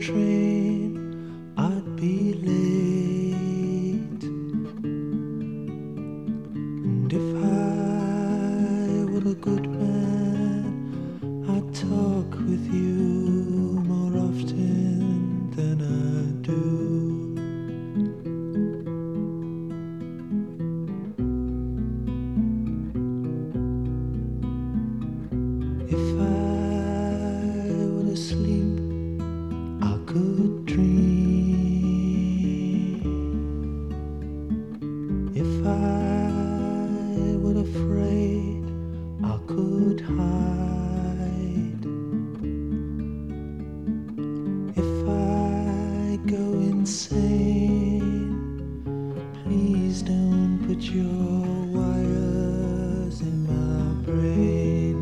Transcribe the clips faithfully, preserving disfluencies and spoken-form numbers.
train, I'd be late. And if I were a good man, I'd talk with you more often than I do. If I were asleep, I could dream. If I were afraid, I could hide. If I go insane, please don't put your wires in my brain.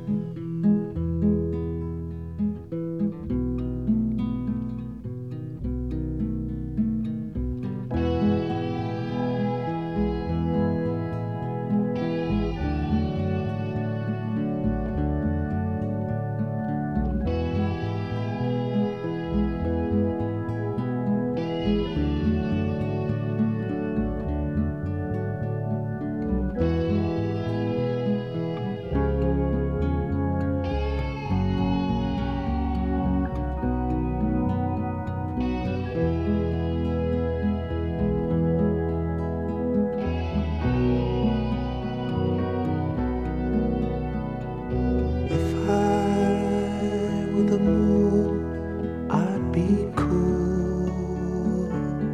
If I were the moon, I'd be cool.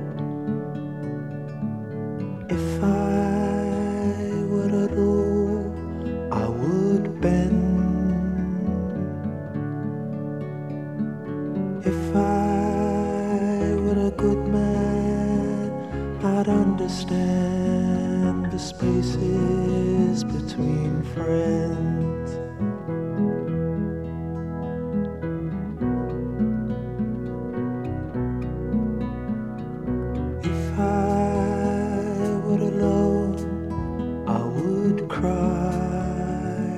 If I were a rule, I would bend. If I were a good man, I'd understand the spaces between friends. If I were alone, I would cry.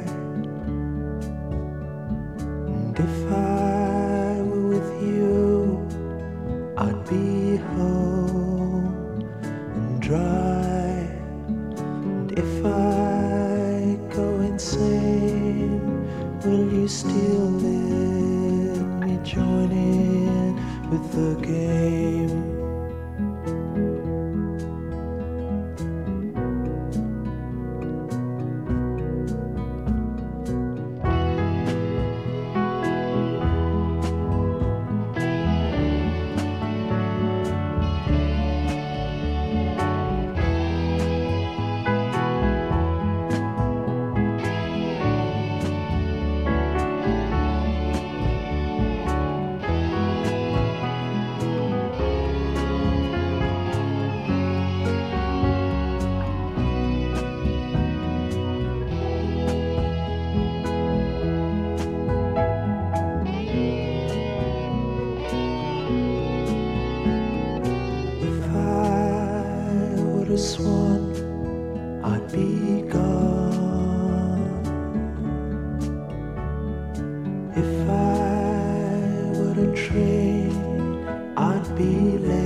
And if I were with you, I'd be home and dry. And if I go insane, will you still let me join in with the game? If I were a swan, I'd be gone. If I were a train, I'd be late.